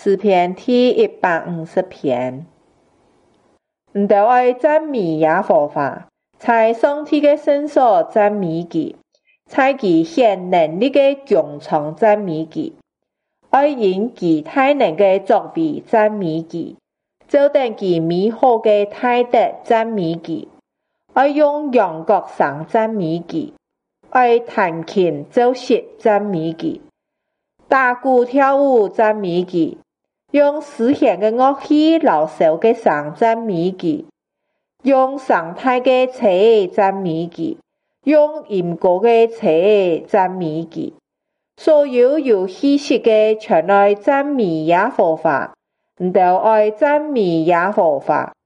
诗篇第150篇。毋著爱赞美耶和华，在上帝的圣所赞美他，在其显能力的穹蒼赞美他，爱因其大能的作為赞美他，照等其美好的大德赞美他，愛用羊角聲赞美他，愛彈琴奏瑟赞美他，打鼓跳舞赞美他，用絲弦的樂器留手的聲赞美他，用聲大的車赞美他，用音高的車赞美他。所有有氣息的全來讚美耶和華，毋著愛讚美耶和華。